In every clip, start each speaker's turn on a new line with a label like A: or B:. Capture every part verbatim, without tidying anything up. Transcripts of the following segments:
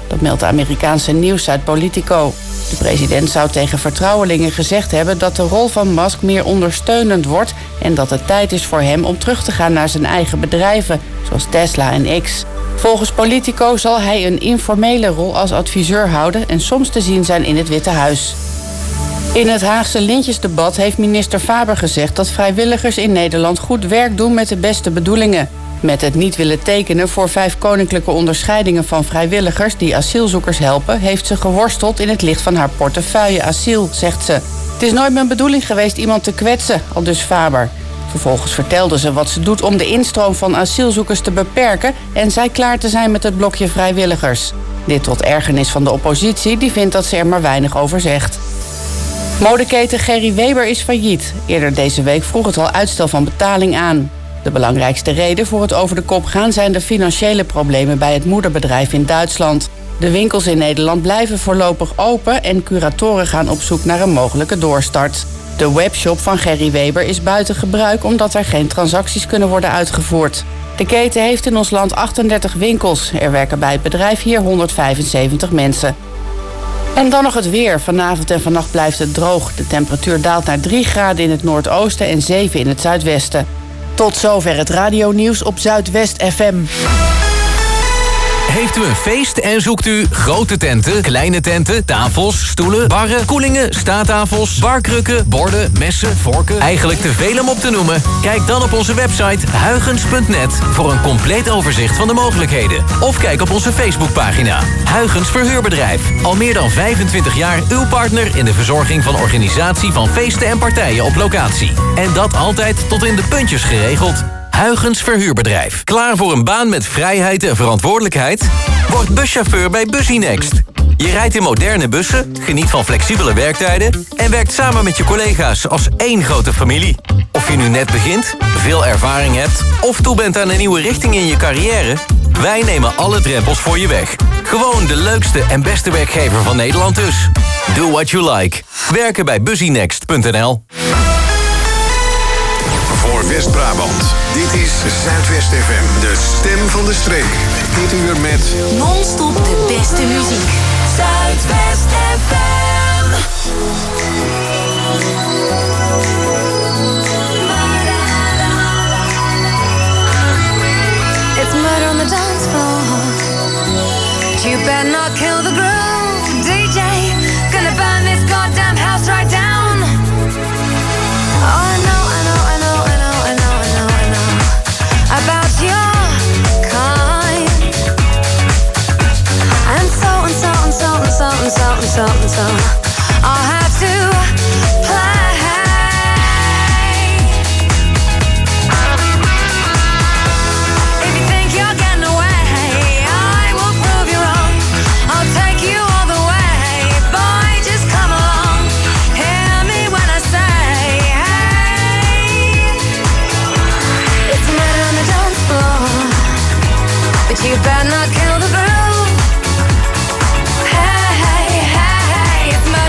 A: Dat meldt de Amerikaanse nieuwssite Politico. De president zou tegen vertrouwelingen gezegd hebben dat de rol van Musk meer ondersteunend wordt en dat het tijd is voor hem om terug te gaan naar zijn eigen bedrijven, zoals Tesla en X. Volgens Politico zal hij een informele rol als adviseur houden en soms te zien zijn in het Witte Huis. In het Haagse lintjesdebat heeft minister Faber gezegd dat vrijwilligers in Nederland goed werk doen met de beste bedoelingen. Met het niet willen tekenen voor vijf koninklijke onderscheidingen van vrijwilligers die asielzoekers helpen, heeft ze geworsteld in het licht van haar portefeuille asiel, zegt ze. Het is nooit mijn bedoeling geweest iemand te kwetsen, aldus Faber. Vervolgens vertelde ze wat ze doet om de instroom van asielzoekers te beperken en zei klaar te zijn met het blokje vrijwilligers. Dit tot ergernis van de oppositie, die vindt dat ze er maar weinig over zegt. Modeketen Gerry Weber is failliet. Eerder deze week vroeg het al uitstel van betaling aan. De belangrijkste reden voor het over de kop gaan zijn de financiële problemen bij het moederbedrijf in Duitsland. De winkels in Nederland blijven voorlopig open en curatoren gaan op zoek naar een mogelijke doorstart. De webshop van Gerry Weber is buiten gebruik omdat er geen transacties kunnen worden uitgevoerd. De keten heeft in ons land achtendertig winkels. Er werken bij het bedrijf hier honderdvijfenzeventig mensen. En dan nog het weer. Vanavond en vannacht blijft het droog. De temperatuur daalt naar drie graden in het noordoosten en zeven in het zuidwesten. Tot zover het radionieuws op Zuidwest F M.
B: Heeft u een feest en zoekt u grote tenten, kleine tenten, tafels, stoelen, barren, koelingen, staattafels, barkrukken, borden, messen, vorken, eigenlijk te veel om op te noemen? Kijk dan op onze website huygens punt net voor een compleet overzicht van de mogelijkheden. Of kijk op onze Facebookpagina. Huygens Verhuurbedrijf. Al meer dan vijfentwintig jaar uw partner in de verzorging van organisatie van feesten en partijen op locatie. En dat altijd tot in de puntjes geregeld. Huygens Verhuurbedrijf. Klaar voor een baan met vrijheid en verantwoordelijkheid? Word buschauffeur bij Busynext. Je rijdt in moderne bussen, geniet van flexibele werktijden en werkt samen met je collega's als één grote familie. Of je nu net begint, veel ervaring hebt of toe bent aan een nieuwe richting in je carrière, wij nemen alle drempels voor je weg. Gewoon de leukste en beste werkgever van Nederland dus. Do what you like. Werken bij busynext punt n l.
C: Voor West-Brabant. Dit is Zuidwest F M, de stem van de streek. Dit uur met
D: non-stop de beste muziek. Zuidwest F M.
E: It's murder on the dance floor. But you better not kill the groove, D J. Gonna burn this goddamn house right down. Oh, I know, I know, I know, I know, I know, I know, I know about your kind. And so and so and so and so and so and so and so I'll have to play. If you think you're getting away, I will prove you wrong. I'll take you all the way. Boy, just come along. Hear me when I say, hey, it's a murder on the dance floor, but you better not kill the groove. Hey, hey, hey, it's murder.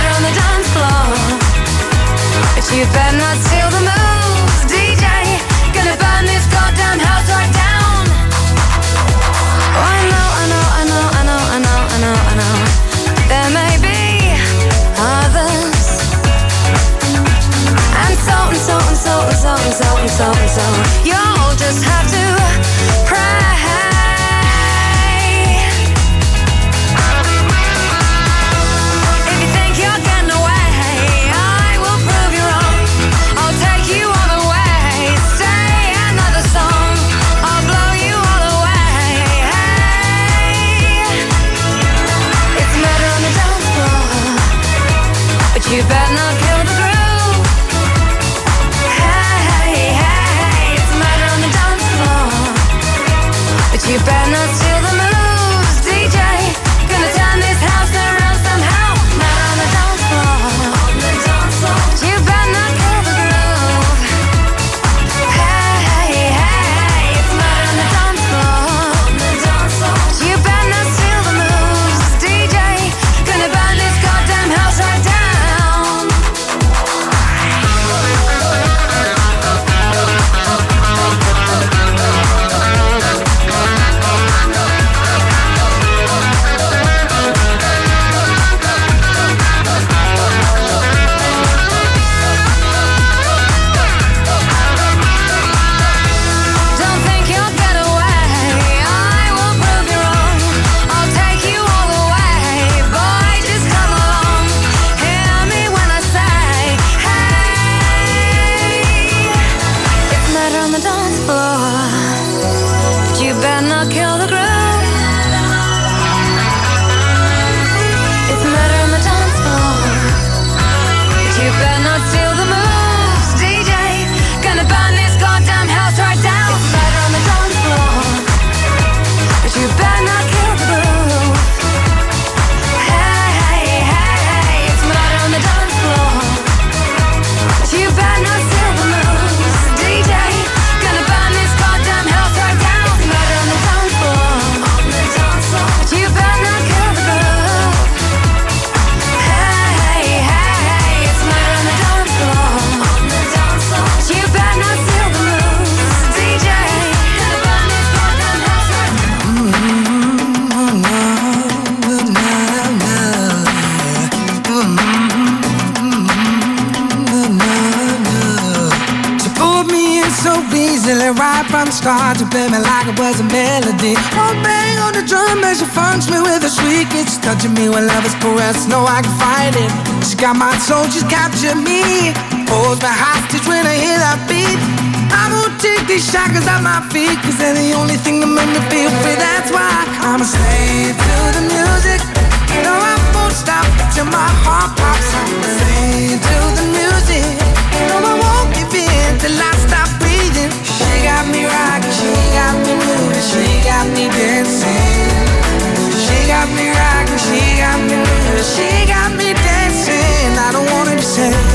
F: one start to play me like it was a melody. One bang on the drum as she funks me with a shriek. It's touching me when love is caressed, no I can fight it. She's got my soul, she's captured me. Holds me hostage when I hear that beat. I won't take these shackles off my feet, cause they're the only thing that make me feel free. That's why I'm a slave to the music. No, I won't stop till my heart pops. I'm a slave to the music. No, I won't give in till I stop breathing. She got me rocking, she got me moving, she got me dancing. She got me rocking, she got me moving, she got me dancing. I don't wanna be saved.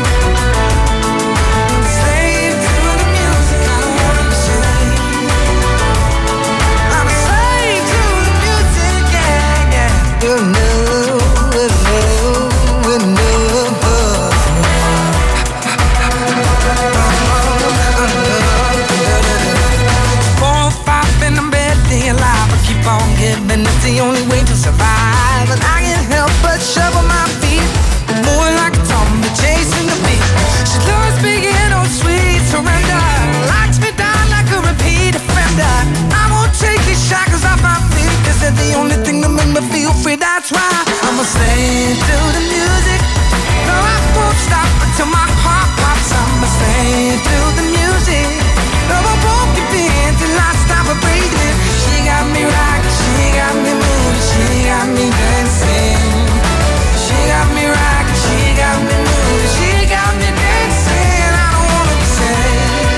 F: And it's the only way to survive. And I can't help but shuffle my feet, more like a zombie chasing the beat. She loves being on sweet surrender, locks me down like a repeat offender. I won't take these shackles off my feet, cause they're the only thing that make me feel free. That's why I'm a slave to the music. No, I won't stop until my heart pops. I'm a slave to the music. No, I won't give in till I stop breathing. She got me rocking, she got me moving, she got me dancing. She got me rocking, she got me moving, she got me dancing. I don't wanna be saved.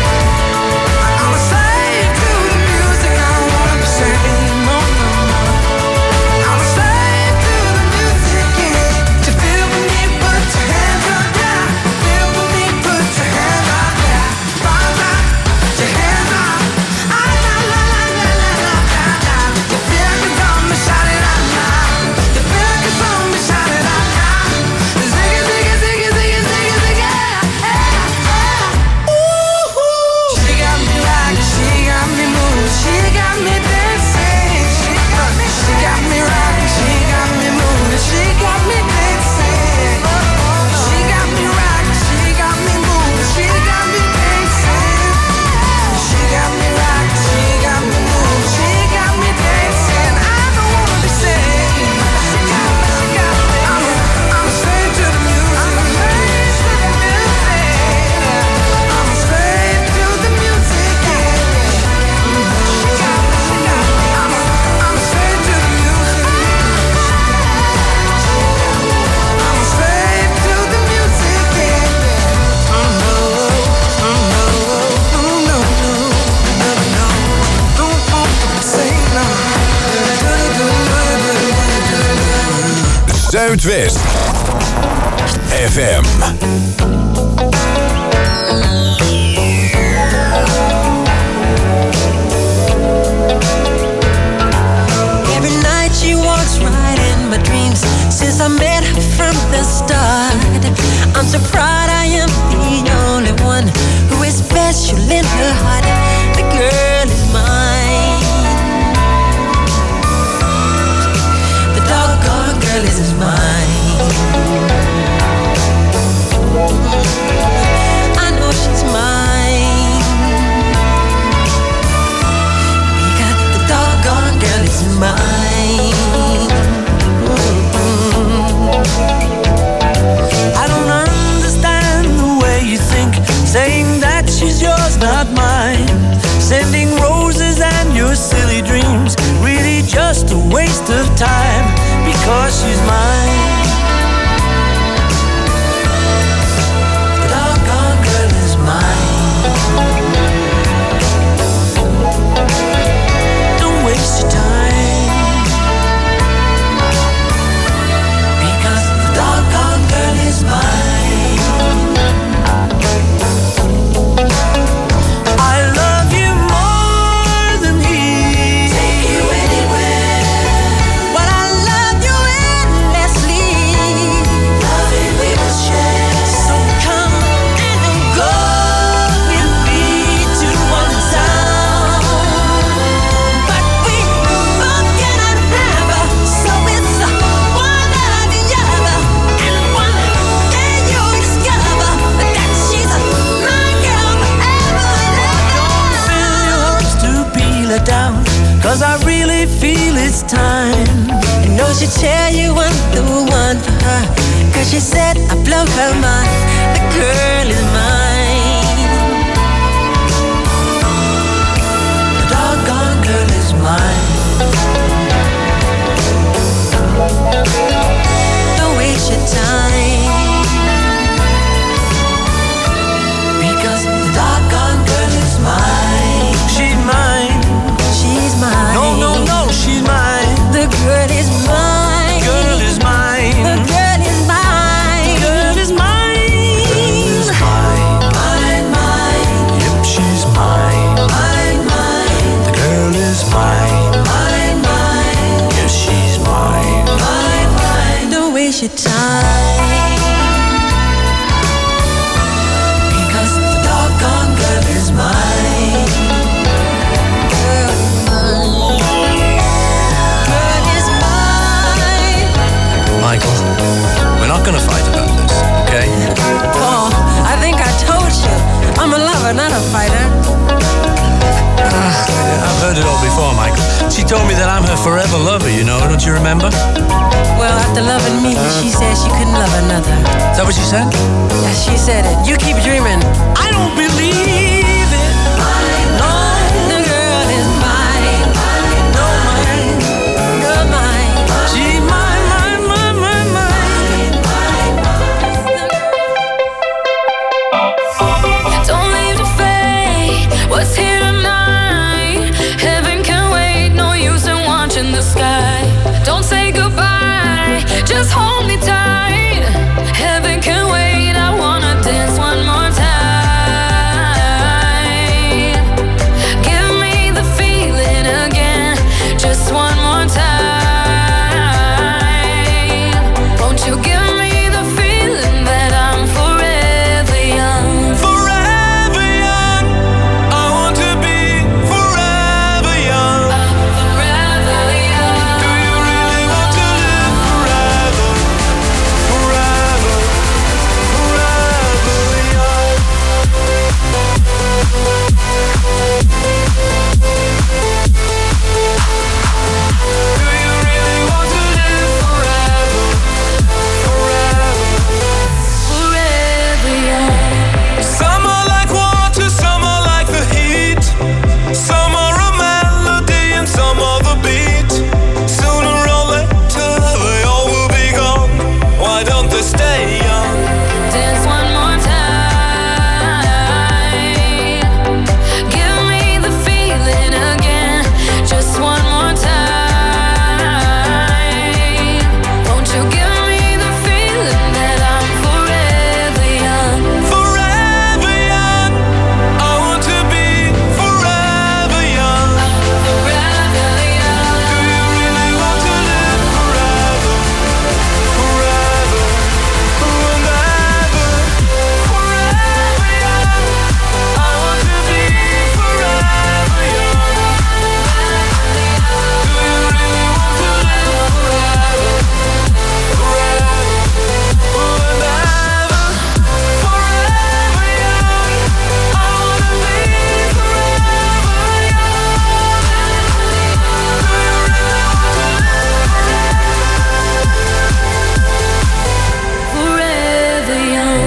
F: I'm a slave to the music. I don't wanna be saved. No, no, no. I'm a slave to the music. Yeah. To feel for me, put your hands up, yeah. Feel for me, put your hands up, yeah. Put your hands up. I la la la la la la la la. You feel it on me, shout it out now. You feel it on me, shout it out now. Ziggy ziggy ziggy ziggy ziggy ziggy. Yeah, yeah. Ooh, she got me rocking, she got me moving, she got me dancing. She got me, she got me rocking, she got me moving, she got me dancing. She got me rocking, she got me moving, she got me dancing. She got me rocking, she got me moving, she got me dancing. I don't wanna be saved. She got me, she got me. I'm a, I'm a slave to the music. I'm a slave to the music. I'm a slave to the music. Yeah. She got me, she got me. I'm a, I'm a slave to the music. I'm a slave to the music. Yeah. Oh no, oh no, oh no, no, no, no. Don't want to say no.
C: Zuidwest F M.
G: Every night she walks right in my dreams. Since I met her from the start, I'm so proud I am the only one who is special in her heart. The girl is mine. The doggone girl is mine. I know she's mine, because the doggone girl is mine. I don't understand the way you think, saying that she's yours, not mine. Sending roses and your silly dreams, really just a waste of time, because she's mine. The doggone girl is mine. Don't waste your time, because the doggone girl is mine. I love you more than he. Take you anywhere. But I love you endlessly. Oh, she tell you I'm the one for her, 'cause she said I blow her mind. The girl is mine. The doggone girl is mine. Don't waste your time, because the doggone girl is mine.
F: She's mine.
G: She's mine.
F: No, no, no, she's mine.
G: The girl is mine.
F: Girl is mine.
G: The girl is mine.
F: Girl is mine. Girl is mine.
G: Mine, mine.
F: Yep, she's mine.
G: Mine, mine.
F: The girl is mine.
G: Mine, mine.
F: Yes, she's mine.
G: Mine, mine. Don't waste your time, because the doggone girl is mine. Girl is mine. Girl is mine.
F: Michael, we're not gonna fight about this, okay?
G: Paul, I think I told you, I'm a lover, not a fighter.
F: I've heard it all before, Michael. She told me that I'm her forever lover, you know, don't you remember?
G: Well, after loving me, she said she couldn't love another.
F: Is that what she said?
G: Yeah, she said it. You keep dreaming.
F: I don't believe it.
G: No, the girl is mine. No, mine. You're mine.
F: She's mine, mine, mine, mine, mine.
E: Don't leave the fate. What's here tonight? Heaven can wait. No use in watching the sky. Don't say goodbye. Just hold me tight. Heaven can wait. I wanna dance one more time. Give me the feeling again. Just one more time. Won't you give me the feeling that I'm forever young?
F: Forever young. I want to be forever young.
E: Forever young.
F: Do you really want to live forever? Forever, forever young. Do you really want to live forever? Forever.
E: Forever young.
F: Some are like water, some are like the heat. Some are a melody and some are the beat. Sooner or later they all will be gone. Why don't they stay young?
E: Dance one more time. Give me the feeling again. Just one more time. Won't you give me the feeling that I'm forever young?
F: Forever young. I want to be forever young.
E: Forever young.
F: Do you really want to live forever? Forever, and ever. Forever young. I want to be forever young. Do you really want to live forever? Forever, and ever. Forever young. I want to be forever young. Do you really want to live
E: Forever young.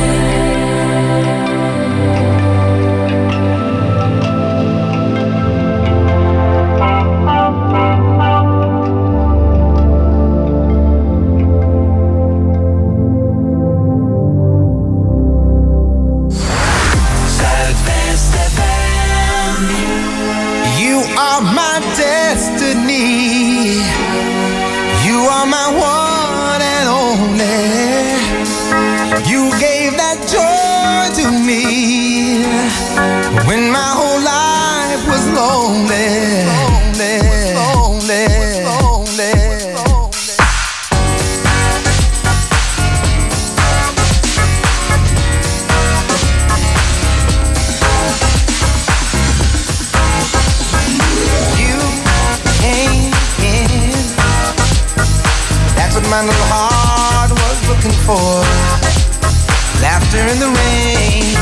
H: You are my destiny. You are my one and only. You gave that joy to me when my whole life was lonely. Lonely, lonely, lonely. You came in. That's what my little heart was looking for. Laughter in the rain.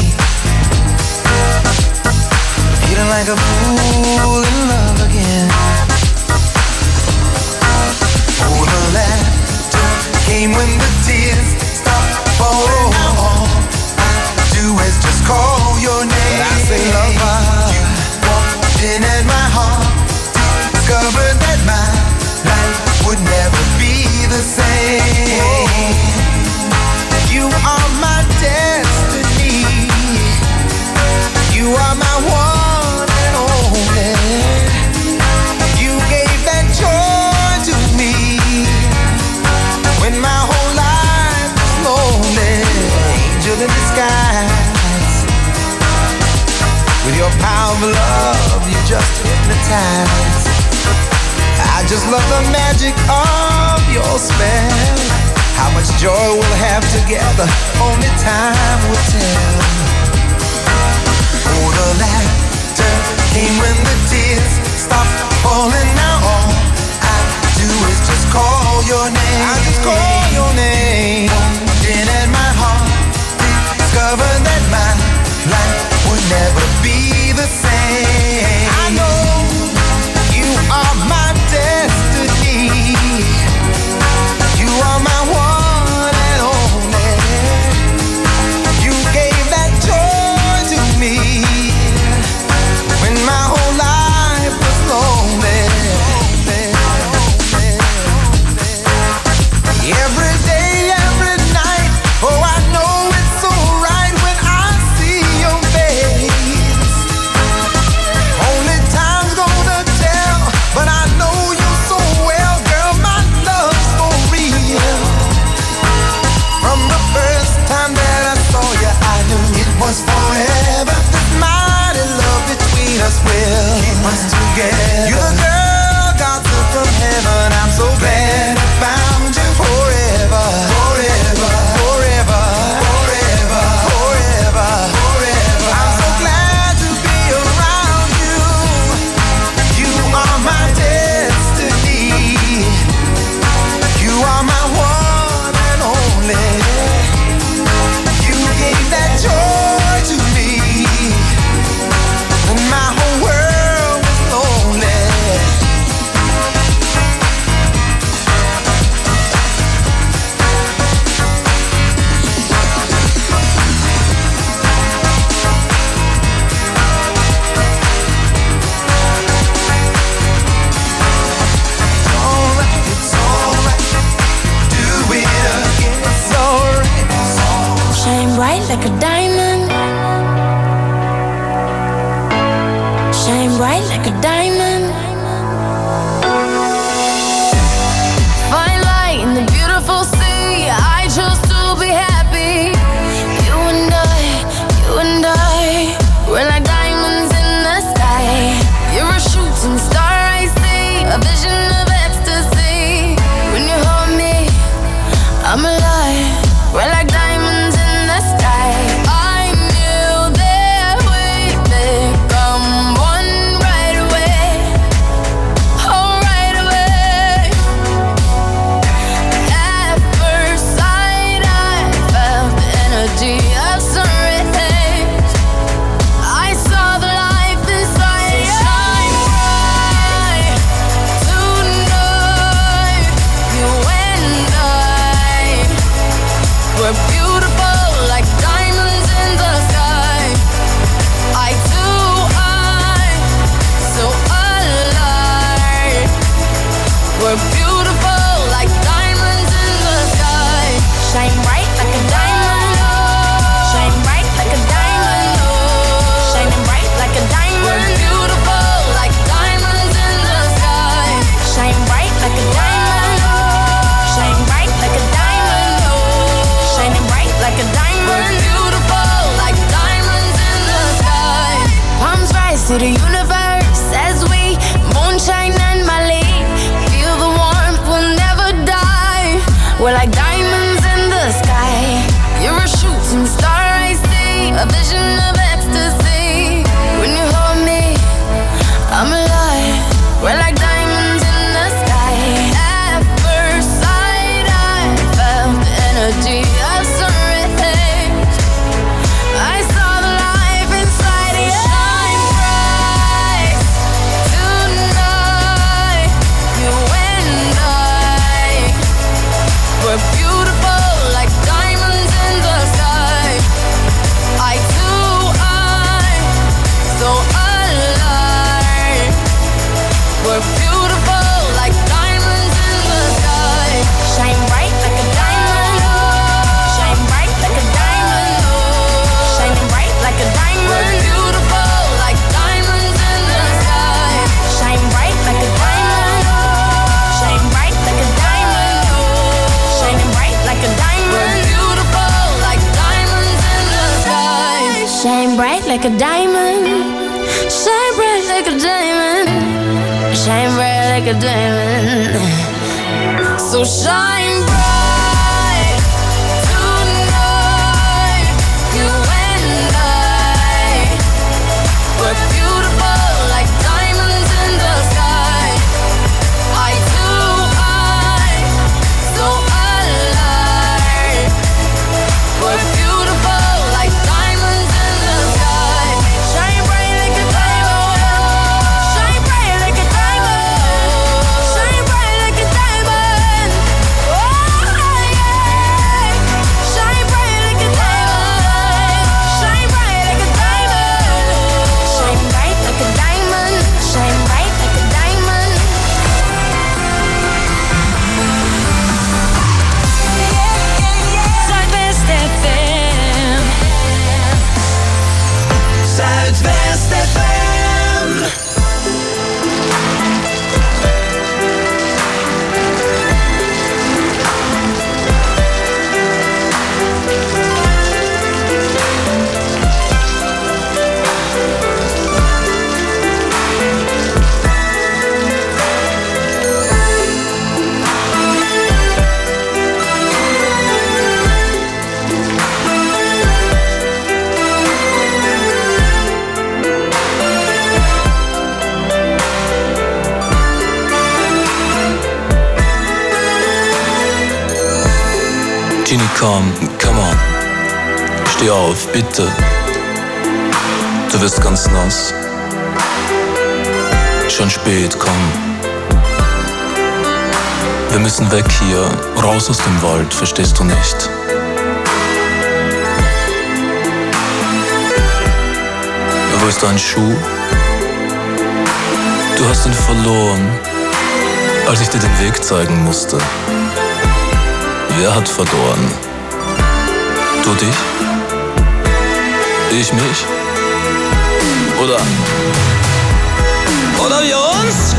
H: Feeling like a fool in love again. Oh, the last when the tears stop falling now, all I do is just call your name. And I say, lover, you walked in at my heart, discovered that my life would never be the same. You are my destiny. You are my one and only. You gave that joy to me when my whole life was lonely. Angel in disguise, with your power of love, you just hypnotize. I just love the magic of your spell. How much joy we'll have together, only time will tell. Oh, the laughter came when the tears stopped falling. Now all I do is just call your name. I just call your name. In at my heart, discover that my life would never be the same. I know you are my destiny. You are my one and only. You gave that joy to me when my whole life was lonely. Every day, every night, oh, I know it's so right when I see your face. Only time's gonna tell, but I know you so well, girl, my love's for real. From the first time that I saw you, I knew it was forever. This mighty love between us will keep us together. You're the girl God sent from heaven. I'm so glad I found you. Forever, forever, forever, forever, forever, forever. I'm so glad to be around you. You are my destiny. You are my one and only. You gave that joy to me when my whole world was lonely. Alright, it's alright. Do it again. It's alright. It's alright.
E: Shine bright like a diamond. Shine bright like a diamond. Find light in the beautiful sea. I chose to be happy. You and I, you and I, we're like diamonds in the sky. You're a shooting star, I see, a vision of ecstasy. When you hold me, I'm alive. We're like diamonds in the sky. I knew that we'd become one right away. Oh, right away. At first sight, I felt the energy of sun rays. I saw the life inside you. Shine bright tonight. You and I, we're beautiful like diamonds in the sky. Eye to eye, so alive. We're beautiful like diamonds in the sky. Shine bright like a diamond. Shine bright like a diamond. Shining bright like a diamond. We're beautiful like diamonds in the sky. Shine bright like a diamond. Shine bright like a diamond. Shining bright like a diamond. We're beautiful like diamonds in the sky. Palms rise to the universe as we moonshine and Mali. Feel the warmth, we'll never die. We're like diamonds in the sky. You're a shooting star, I see, a vision of ecstasy. When you hold me, I'm alive. We're like diamonds in the sky. At first sight, I felt the energy of sun rays. I saw the life inside you. Shine bright tonight. You and I, we're beautiful. like a diamond. Shine bright like a diamond. Shine bright like a diamond. So shine bright tonight. You and I. We're beautiful like diamonds in the sky. Eye to eye, so alive. We're beautiful like diamonds in the sky. Shine bright like a diamond. Shine bright like a diamond. Shine bright like a diamond. Oh yeah. Shine bright like a diamond. Shine bright like a diamond. Shine bright like a diamond. Shine bright like a diamond. Zuidwest F M.
F: Zuidwest F M.
I: Genie, komm, come on. Steh auf, bitte. Du wirst ganz nass. Schon spät, komm. Wir müssen weg hier, raus aus dem Wald, verstehst du nicht? Wo ist dein Schuh? Du hast ihn verloren, als ich dir den Weg zeigen musste. Wer hat verloren? Du dich? Ich mich? Oder? Oder wir uns?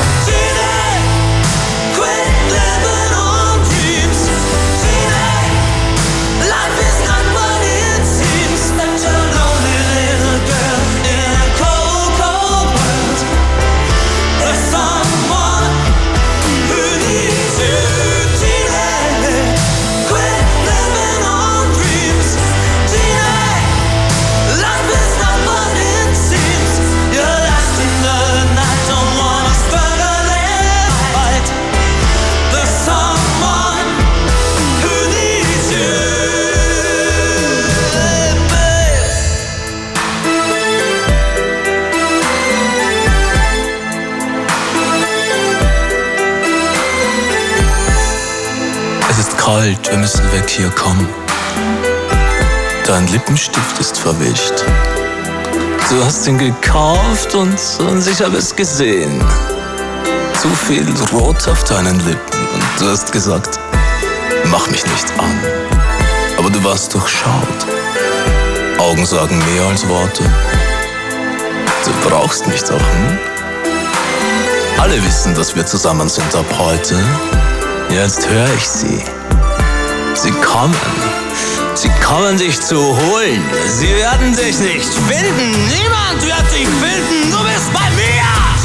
I: Kalt, wir müssen weg hier, komm. Dein Lippenstift ist verwischt. Du hast ihn gekauft und, und ich habe es gesehen. Zu viel Rot auf deinen Lippen und du hast gesagt, mach mich nicht an. Aber du warst durchschaut. Augen sagen mehr als Worte. Du brauchst mich doch, hm? Alle wissen, dass wir zusammen sind ab heute. Jetzt höre ich sie. Sie kommen. Sie kommen dich zu holen. Sie werden dich nicht finden. Niemand wird dich finden. Du bist bei mir.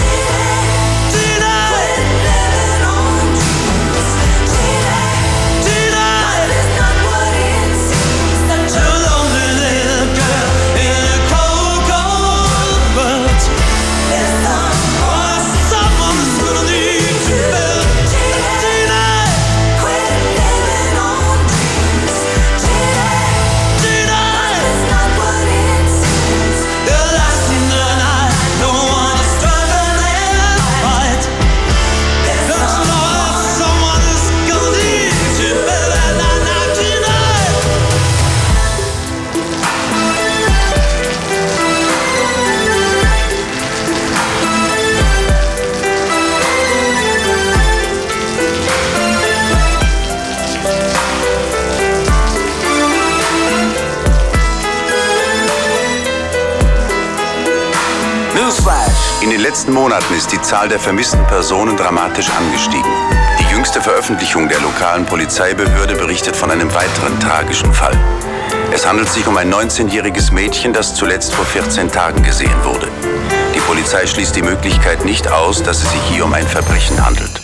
C: In den letzten Monaten ist die Zahl der vermissten Personen dramatisch angestiegen. Die jüngste Veröffentlichung der lokalen Polizeibehörde berichtet von einem weiteren tragischen Fall. Es handelt sich um ein neunzehnjähriges Mädchen, das zuletzt vor vierzehn Tagen gesehen wurde. Die Polizei schließt die Möglichkeit nicht aus, dass es sich hier um ein Verbrechen handelt.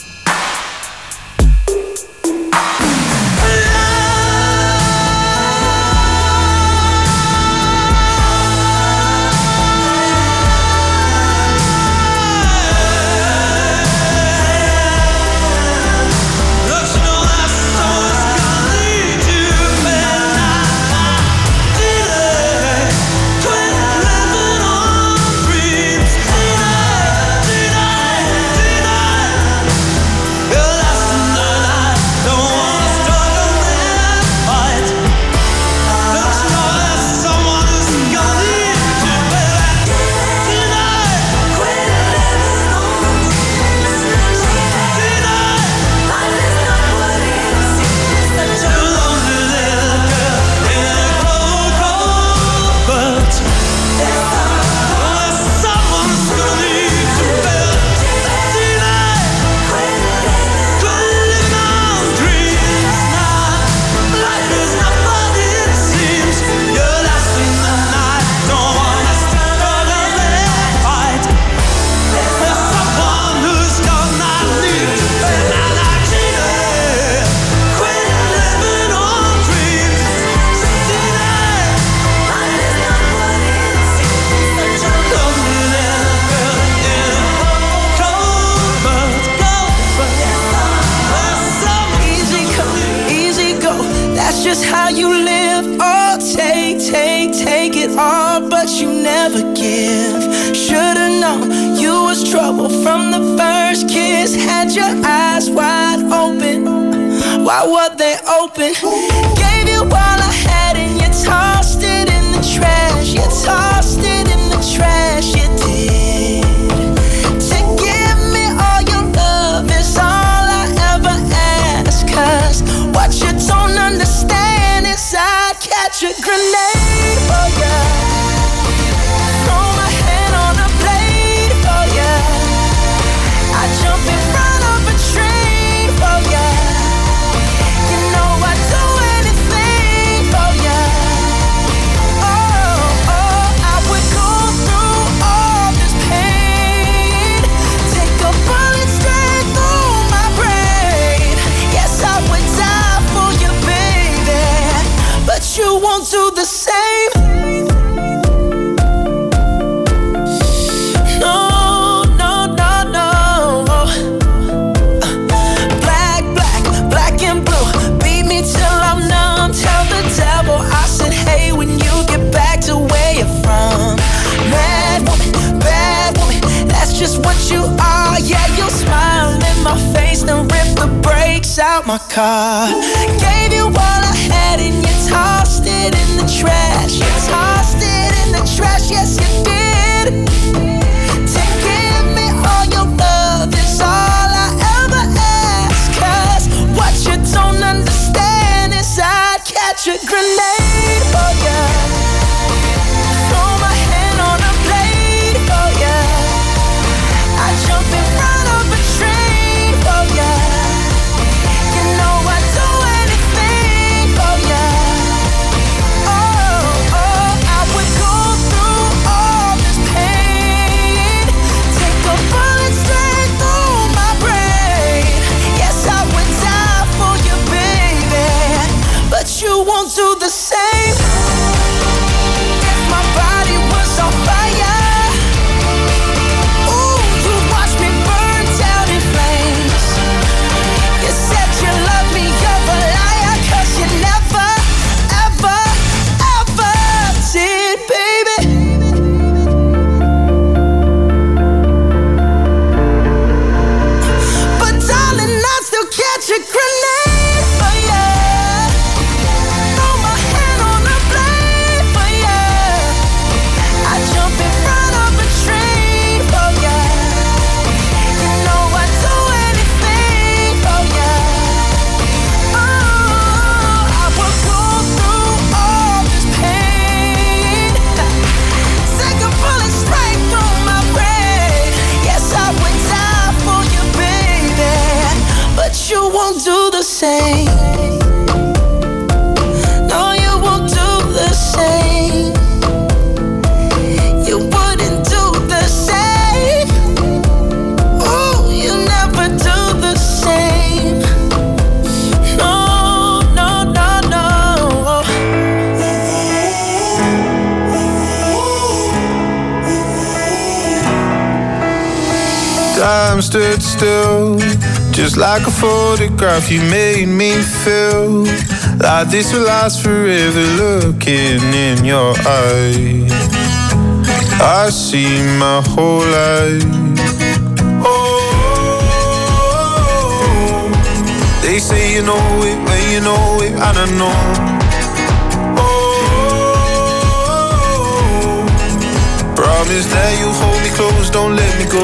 F: Out my car, gave you all I had and you tossed it in the trash. You tossed it in the trash, yes you did. To give me all your love is all I ever ask. Cause what you don't understand is I'd catch a grenade for ya. Throw my hand on a blade for ya. I'd jump in front of a train for ya. You won't do the same. If my body was on fire, ooh, you watch me burn down in flames. You said you love me, you're a liar, cause you never, ever, ever did, baby. But darling, I still catch a grenade for you. You won't do the same. No, you won't do
J: stood still, just like a photograph. You made me feel like this will last forever. Looking in your eyes, I see my whole life. Oh, they say you know it when you know it, and I know. Promise that you hold me close, don't let me go.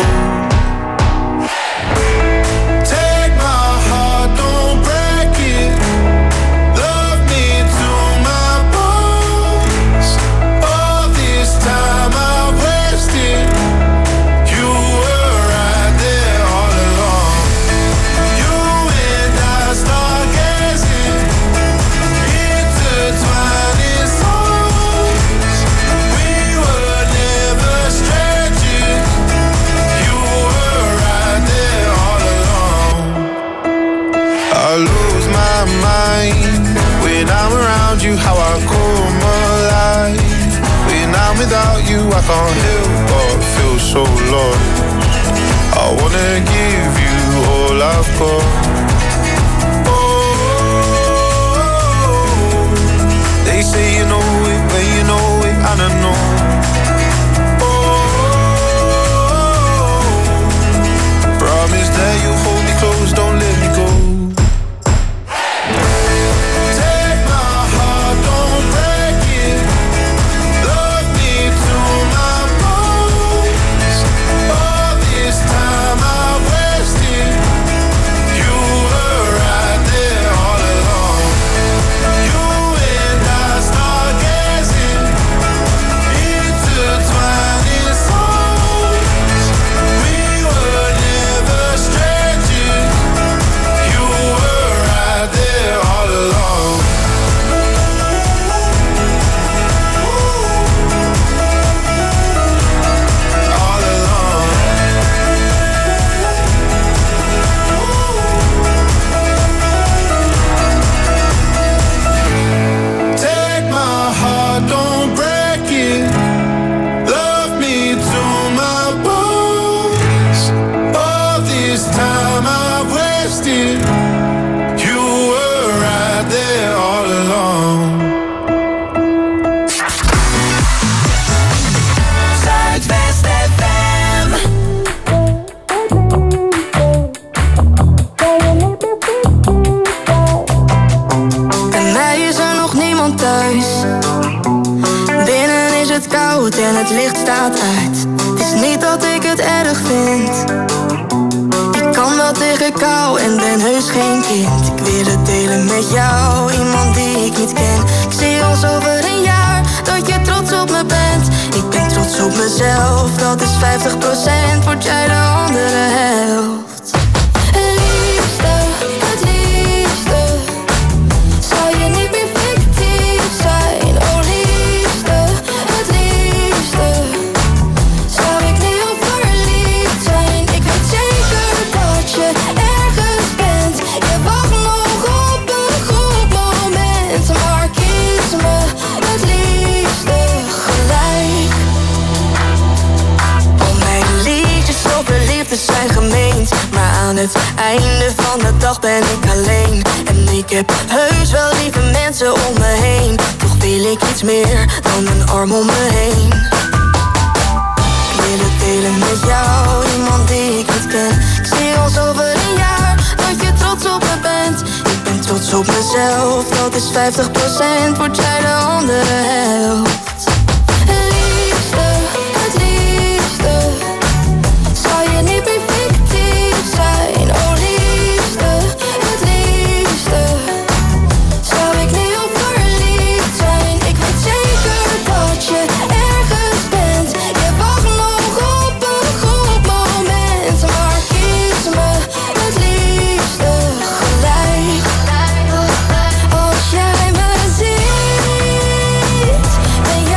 J: Take my heart, don't break it. Love me to my bones. All this time I wasted. You were right there all along. You and I stargazing, intertwining souls. We were never strangers. You were right there all along. I lose my mind when I'm around you. How I come alive when I'm without you. I can't help but feel so lost. I wanna give you all I've got. Oh, they say you know it when you know it, and I know. Promise that you hold me close, don't let me go. Take my heart, don't break it. Love me to my bones. All this time I wasted. You were right there all along. You and I stargazing, intertwining souls. We were never strangers. You were right there all along. All along. Take my heart, don't break it. Love me to my bones. All this time I wasted. You were right there all along.
D: Zuidwest F M.
F: Bij mij is er nog niemand thuis. Binnen is het koud en het licht staat uit. Het is niet dat ik het erg vind. Ik kan wel tegen kou en ben heus geen kind. Ik wil het delen met jou, iemand die ik niet ken. Ik zie ons over een jaar, dat je trots op me bent. Ik ben trots op mezelf, dat is vijftig procent. Word jij de andere helft. Het liefste, het liefste, zou je niet meer fictief zijn. Oh liefste, het liefste, zou ik nu al verliefd zijn. Ik weet zeker dat je ergens bent. Je wacht nog op een goed moment. Maar kies me het liefste gelijk. Al mijn liedjes over liefde zijn gemeend, maar aan het einde van de dag ben ik alleen. En ik heb heus wel lieve mensen om me heen. Toch wil ik iets meer dan een arm om me heen. Ik wil het delen met jou, iemand die ik niet ken. Ik zie ons over een jaar, dat je trots op me bent. Ik ben trots op mezelf, dat is vijftig procent. Word jij de andere helft. Het liefste, het liefste, zou je niet meer fictief zijn. Oh liefste, het liefste, zou ik nu al verliefd zijn. Ik weet zeker dat je ergens bent. Je wacht nog op een goed moment. Maar kies me het liefste gelijk. Als jij me ziet, ben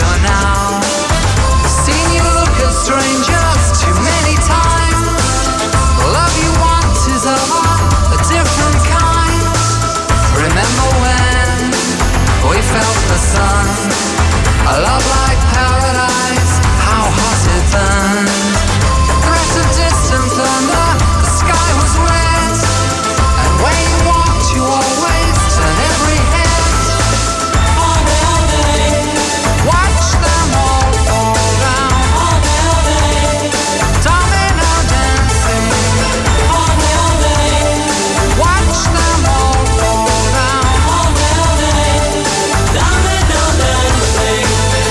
F: sure now. Seen you look at strangers too many times. The love you want is of a different kind. Remember when we felt the sun? A love like paradise, how hot it burned. Threat of distant thunder, the sky was red. And when you walked, you always turned every head. All day, all day. Watch them all fall down. All day, all day. Domino dancing. All day, all day. Watch them all fall down. All day, all day. Domino dancing.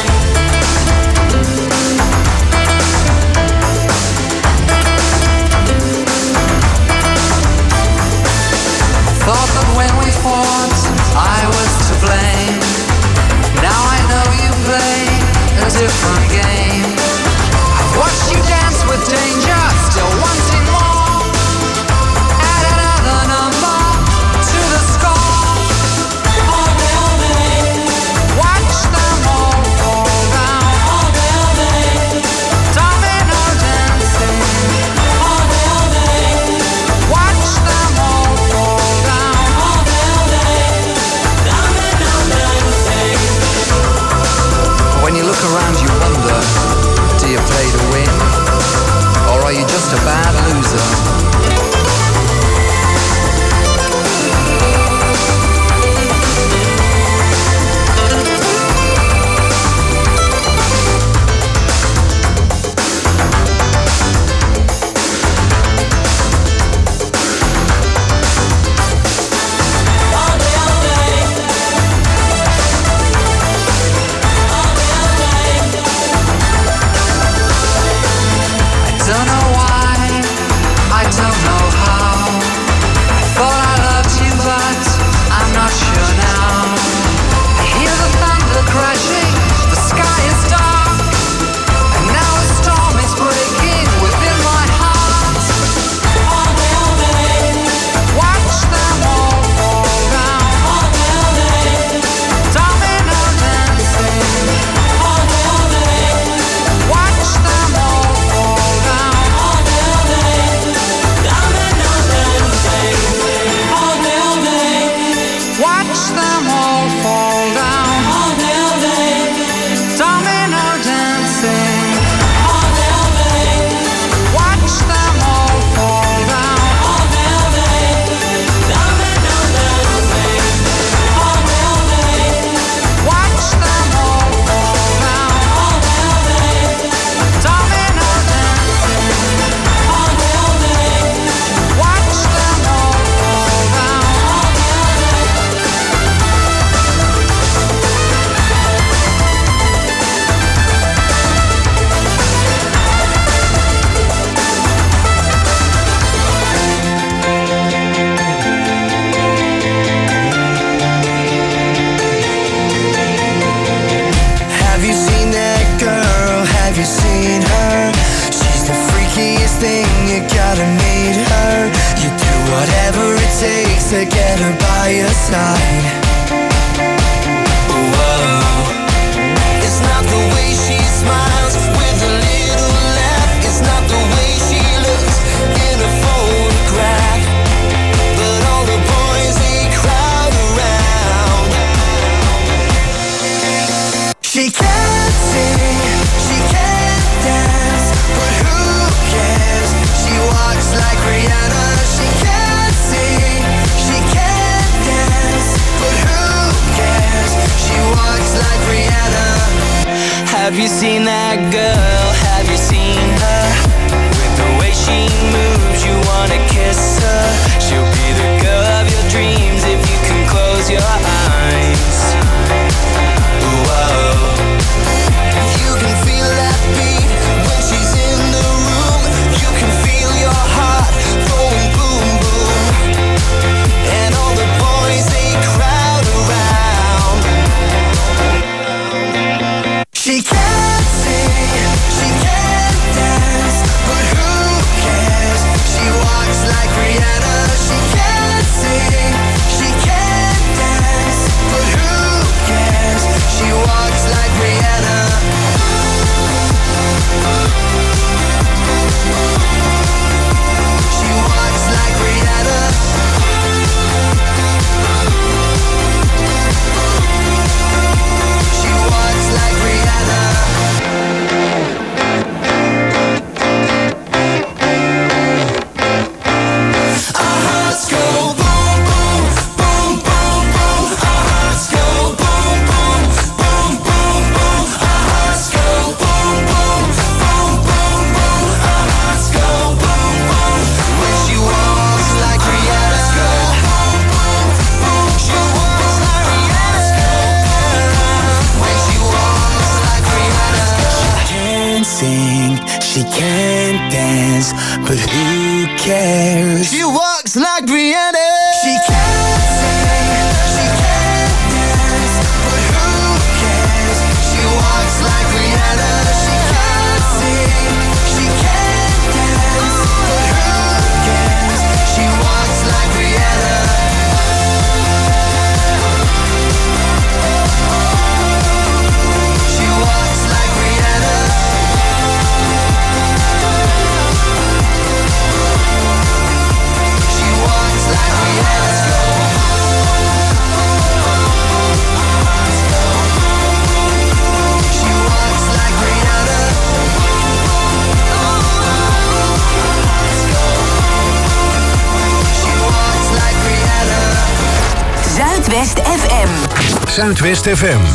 F: Thought that when we fought, I was to blame. Now I know you play a different game. I've watched you dance with danger, still wanting more. Add another number to the score. All day, all day. Watch them all fall down. All day, all day. Domino dancing. All day, all day. Watch them all fall down. All day, all day. Domino dancing. When you look around, you wonder, do you play to win? Or are you just a bad loser? I don't know why, I don't know how. I thought I loved you, but I'm not sure now. I hear the thunder crashing, the sky is dark, and now a storm is breaking within my heart. All day, all day. Watch them all fall down. All day, all day. Domino dancing. All day, all day. Watch them all fall down. All day, all day. Domino dancing. All day, all day. Watch them all fall down. All day, all day. Domino dancing. All day, all day. Watch them all fall down. All day, all day. Domino dancing. All day, all day. Watch them all fall down. All day, all day. Domino dancing. All day, all day. Watch them all fall down. All day, all
H: Have you seen that girl? Have you seen her? She's the freakiest thing, you gotta meet her. You do whatever it takes to get her by your side. Whoa. It's not the way she smiles with a little laugh. It's not the way she looks in a photograph. But all the boys, they crowd around. She can't sing, she can't dance, but who cares? She walks like Rihanna. She can't sing, she can't dance, but who cares? She walks like Rihanna. Have you seen that girl? Have you seen her? With the way she moves, you wanna kiss her. She'll be the girl of your dreams if you can close your eyes. Whoa. You can feel that beat when she's in the room. You can feel your heart going boom, boom. And all the boys, they crowd around. She can't sing, she can't dance, but who cares? She walks like Rihanna. She can't sing, she can't dance, but who cares? She walks like Rihanna. She can't dance, but who cares? She walks like Rihanna. She can't sing, she can't dance, but who cares? She walks like Rihanna. She can't sing, she can't dance, but who cares? She walks like Rihanna. She walks like Rihanna. She walks like Rihanna. She walks like Rihanna. She walks like Rihanna.
K: Zuidwest F M.
L: Zuidwest F M.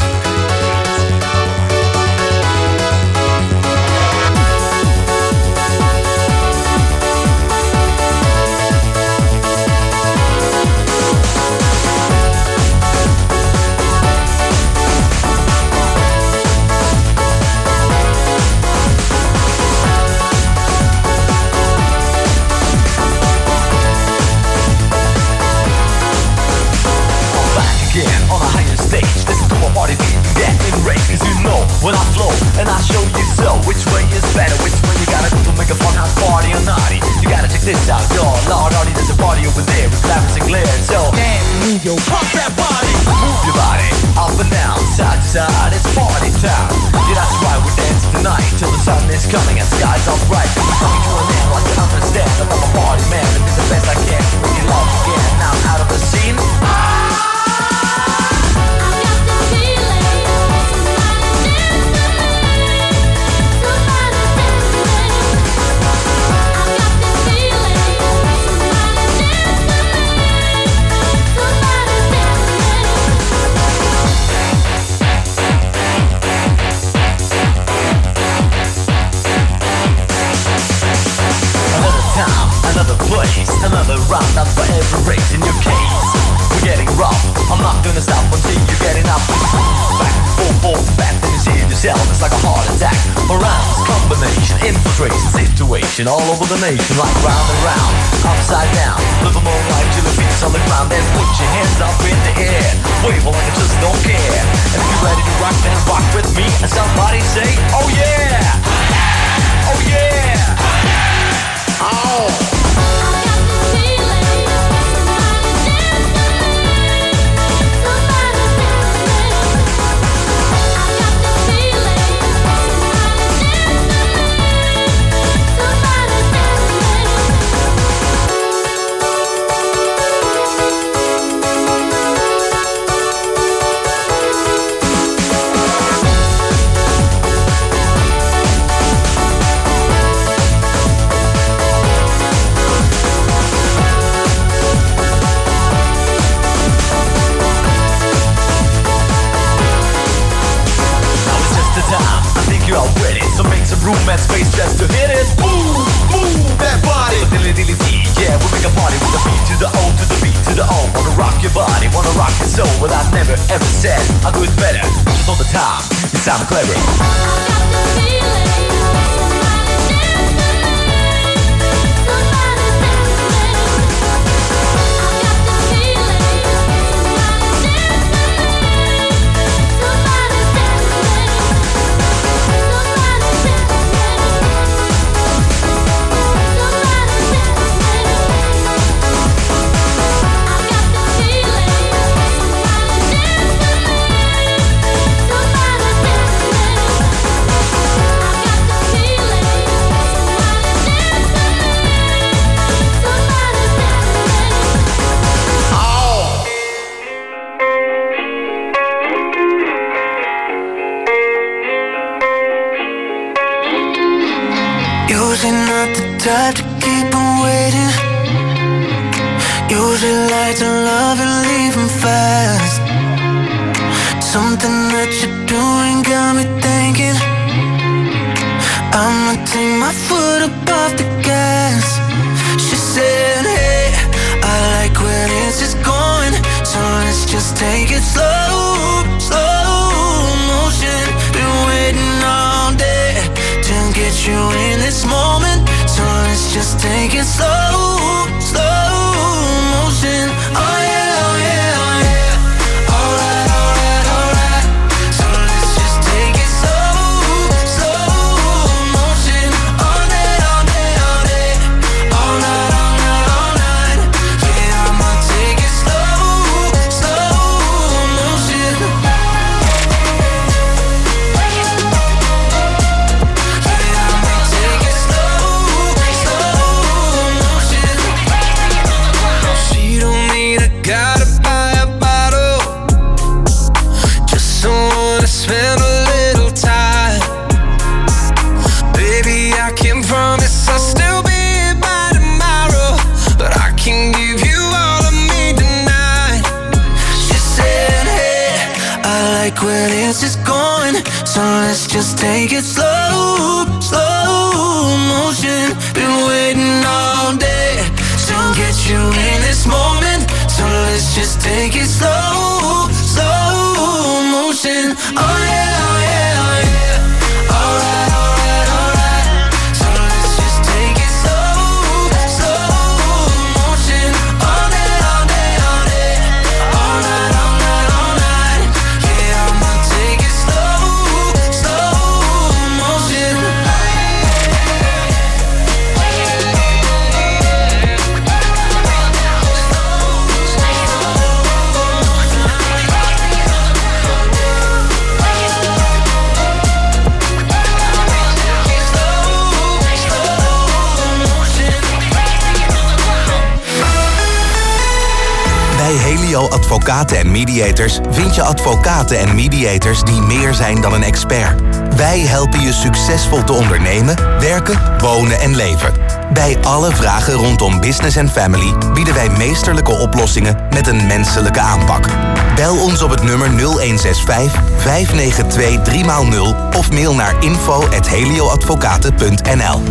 M: When I flow and I show you so, which way is better, which way you gotta go to make a fun house party or naughty. You gotta check this out, yo, Lord Hardy, there's a party over there with glamours and glare. So, damn, move your pump that body, move your body up and down, side to side, it's party time. Yeah, that's right, we're dancing tonight till the sun is coming and skies are bright. Coming to an end like you understand that I'm a party man and do the best I can to bring you love again. Now I'm out of the scene. Another place, another round up for every race in your case. We're getting rough, I'm not gonna stop until you're getting up. Back, forth, forth, back, then you see it yourself, it's like a heart attack. Around this combination, infiltration situation all over the nation, like round and round, upside down. Live a more life till the feet's on the ground, then put your hands up in the air. Wave like I just don't care. And if you're ready to rock, then rock with me. And somebody say, oh yeah! Oh yeah! Oh! Room and space just to hit it. Move, move that body. Dilly dilly dee, yeah, we make a party with the beat to the O to the B to the O. Wanna rock your body, wanna rock your soul. But I never ever said I'll do it better. Just all the time, you sound clever. I got the feeling. Type to keep on waiting. Usually like to love and leave them fast. Something that you're doing got me thinking I'ma take my foot up off the gas. She said, hey, I like when it's just going, so let's just take it slow, slow motion. Been waiting all day to get you in this
F: So let's just take it slow, slow motion. Been waiting all day to get you in this moment. So let's just take it slow, slow motion. Oh yeah, oh yeah, oh yeah. Alright, alright, alright. So let's just take it slow, slow motion. All day, all day, all day. All night, all night, all night. Yeah, I'ma take it slow, slow motion.
N: Bij Helio Advocaten en Mediators vind je advocaten en mediators die meer zijn dan een expert. Wij helpen je succesvol te ondernemen, werken, wonen en leven. Bij alle vragen rondom business en family bieden wij meesterlijke oplossingen met een menselijke aanpak. Bel ons op het nummer nul een zes vijf, vijf negen twee, drie nul of mail naar info at helioadvocaten punt n l.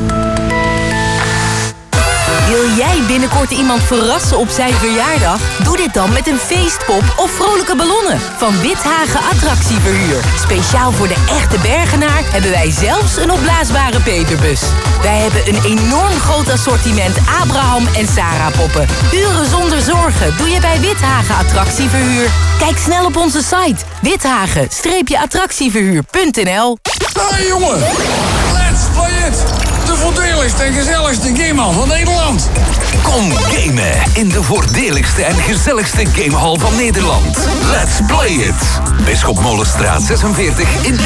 O: Wil jij binnenkort iemand verrassen op zijn verjaardag? Doe dit dan met een feestpop of vrolijke ballonnen van Withagen Attractieverhuur. Speciaal voor de echte Bergenaar hebben wij zelfs een opblaasbare Peterbus. Wij hebben een enorm groot assortiment Abraham en Sarah poppen. Uren zonder zorgen doe je bij Withagen Attractieverhuur. Kijk snel op onze site withagen attractieverhuur punt n l.
P: Hey jongen, let's play it! De voordeligste en gezelligste gamehal van Nederland.
L: Kom gamen in de voordeligste en gezelligste gamehal van Nederland. Let's play it! Bisschop Molenstraat zesenveertig in